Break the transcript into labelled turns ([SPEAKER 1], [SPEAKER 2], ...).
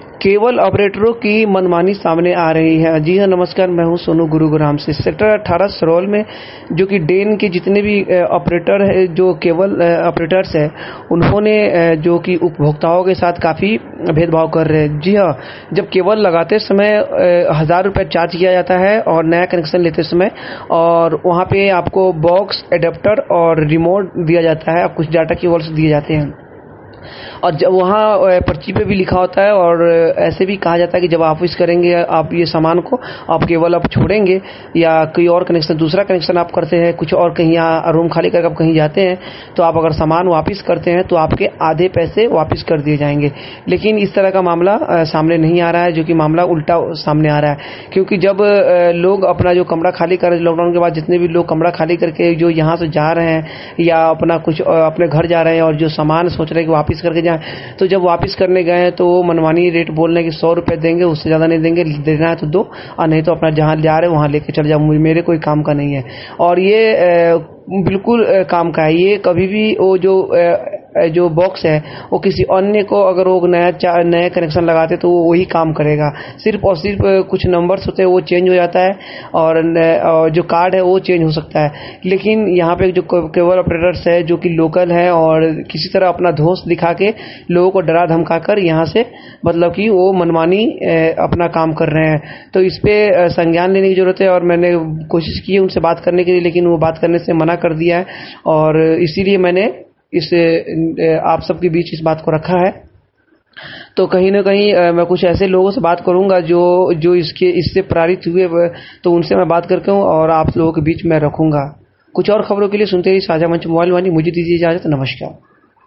[SPEAKER 1] Cable ऑपरेटरों की मनमानी सामने आ रही है। जी हाँ, नमस्कार, मैं हूं सोनू गुरुग्राम से। सेक्टर 18 सरोल में जो कि डेन के जितने भी ऑपरेटर है, जो केबल ऑपरेटर्स है, उन्होंने जो कि उपभोक्ताओं के साथ काफ़ी भेदभाव कर रहे हैं। जी हाँ, जब केबल लगाते समय 1000 रुपये चार्ज किया जाता है और नया कनेक्शन लेते समय, और वहाँ पे आपको बॉक्स, एडेप्टर और रिमोट दिया जाता है, कुछ डाटा केबल्स दिए जाते हैं। और जब वहाँ पर्ची पे भी लिखा होता है, और ऐसे भी कहा जाता है कि जब आप वापस करेंगे आप ये सामान को, आप केवल आप छोड़ेंगे या कोई और कनेक्शन, दूसरा कनेक्शन आप करते हैं, कुछ और कहीं यहाँ रूम खाली करके आप कहीं जाते हैं, तो आप अगर सामान वापस करते हैं तो आपके आधे पैसे वापस कर दिए जाएंगे। लेकिन इस तरह का मामला सामने नहीं आ रहा है, जो कि मामला उल्टा सामने आ रहा है। क्योंकि जब लोग अपना जो कमरा खाली कर, लॉकडाउन के बाद जितने भी लोग कमरा खाली करके जो यहाँ से जा रहे हैं या अपना कुछ अपने घर जा रहे हैं और जो सामान सोच रहे हैं कि वापस करके, तो जब वापस करने गए तो मनमानी रेट बोल रहे हैं कि 100 रुपए देंगे, उससे ज़्यादा नहीं देंगे, देना है तो दो, और नहीं तो अपना जहाँ जा रहे हैं वहाँ लेके चले जाओ, मेरे कोई काम का नहीं है। और ये बिल्कुल काम का है। ये कभी भी वो जो बॉक्स है वो किसी अन्य को अगर वो नया कनेक्शन लगाते तो वो वही काम करेगा। सिर्फ और सिर्फ कुछ नंबर्स होते हैं वो चेंज हो जाता है, और जो कार्ड है वो चेंज हो सकता है। लेकिन यहाँ पे जो केबल ऑपरेटर्स है जो कि लोकल है और किसी तरह अपना धौंस दिखा के लोगों को डरा धमका कर यहाँ से मतलब कि वो मनमानी अपना काम कर रहे हैं। तो इस पे संज्ञान लेने की जरूरत है। और मैंने कोशिश की है उनसे बात करने के लिए, लेकिन वो बात करने से मना कर दिया है, और इसीलिए मैंने आप सबके बीच इस बात को रखा है। तो कहीं ना कहीं मैं कुछ ऐसे लोगों से बात करूंगा जो इससे प्रेरित हुए, तो उनसे मैं बात करके हूँ और आप लोगों के बीच में रखूंगा। कुछ और खबरों के लिए सुनते रहिए साझा मंच मोबाइल वाणी। मुझे दीजिए इजाजत। नमस्कार।